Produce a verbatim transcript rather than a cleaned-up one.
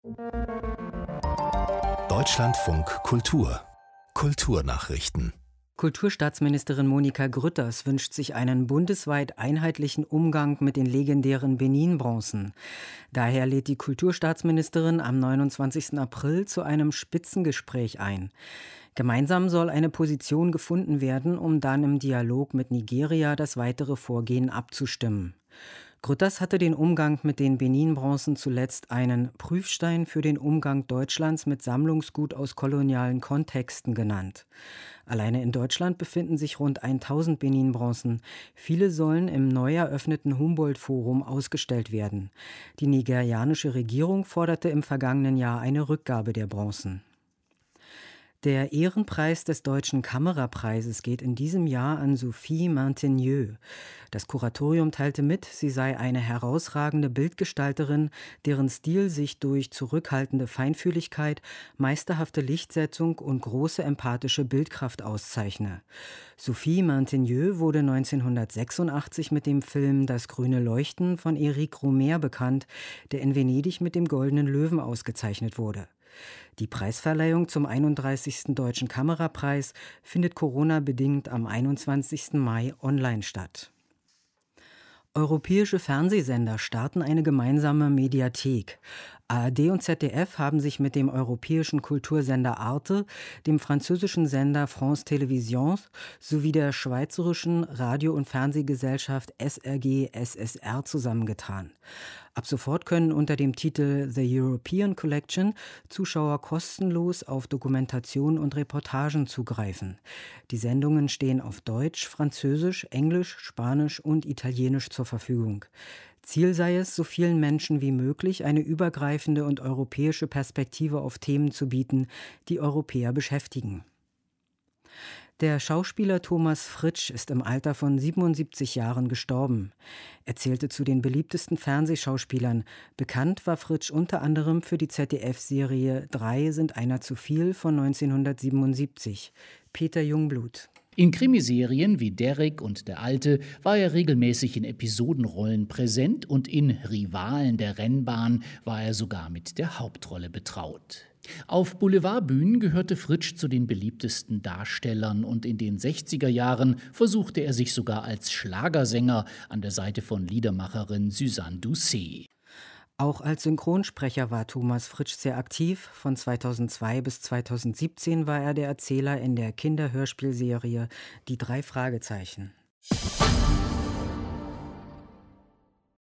Deutschlandfunk Kultur Kulturnachrichten. Kulturstaatsministerin Monika Grütters wünscht sich einen bundesweit einheitlichen Umgang mit den legendären Benin-Bronzen. Daher lädt die Kulturstaatsministerin am neunundzwanzigsten April zu einem Spitzengespräch ein. Gemeinsam soll eine Position gefunden werden, um dann im Dialog mit Nigeria das weitere Vorgehen abzustimmen. Grütters hatte den Umgang mit den Benin-Bronzen zuletzt einen Prüfstein für den Umgang Deutschlands mit Sammlungsgut aus kolonialen Kontexten genannt. Alleine in Deutschland befinden sich rund tausend Benin-Bronzen. Viele sollen im neu eröffneten Humboldt-Forum ausgestellt werden. Die nigerianische Regierung forderte im vergangenen Jahr eine Rückgabe der Bronzen. Der Ehrenpreis des Deutschen Kamerapreises geht in diesem Jahr an Sophie Maintenieux. Das Kuratorium teilte mit, sie sei eine herausragende Bildgestalterin, deren Stil sich durch zurückhaltende Feinfühligkeit, meisterhafte Lichtsetzung und große empathische Bildkraft auszeichne. Sophie Maintenieux wurde neunzehnhundertsechsundachtzig mit dem Film Das grüne Leuchten von Éric Rohmer bekannt, der in Venedig mit dem Goldenen Löwen ausgezeichnet wurde. Die Preisverleihung zum einunddreißigsten Deutschen Kamerapreis findet Corona-bedingt am einundzwanzigsten Mai online statt. Europäische Fernsehsender starten eine gemeinsame Mediathek. A R D und Z D F haben sich mit dem europäischen Kultursender Arte, dem französischen Sender France Télévisions sowie der schweizerischen Radio- und Fernsehgesellschaft S R G S S R zusammengetan. Ab sofort können unter dem Titel The European Collection Zuschauer kostenlos auf Dokumentation und Reportagen zugreifen. Die Sendungen stehen auf Deutsch, Französisch, Englisch, Spanisch und Italienisch zur Verfügung. Ziel sei es, so vielen Menschen wie möglich eine übergreifende und europäische Perspektive auf Themen zu bieten, die Europäer beschäftigen. Der Schauspieler Thomas Fritsch ist im Alter von siebenundsiebzig Jahren gestorben. Er zählte zu den beliebtesten Fernsehschauspielern. Bekannt war Fritsch unter anderem für die Z D F-Serie Drei sind einer zu viel von neunzehnhundertsiebenundsiebzig. Peter Jungblut. In Krimiserien wie Derrick und Der Alte war er regelmäßig in Episodenrollen präsent und in Rivalen der Rennbahn war er sogar mit der Hauptrolle betraut. Auf Boulevardbühnen gehörte Fritsch zu den beliebtesten Darstellern und in den sechziger Jahren versuchte er sich sogar als Schlagersänger an der Seite von Liedermacherin Suzanne Doucet. Auch als Synchronsprecher war Thomas Fritsch sehr aktiv. Von zweitausendzwei bis zweitausendsiebzehn war er der Erzähler in der Kinderhörspielserie Die drei Fragezeichen.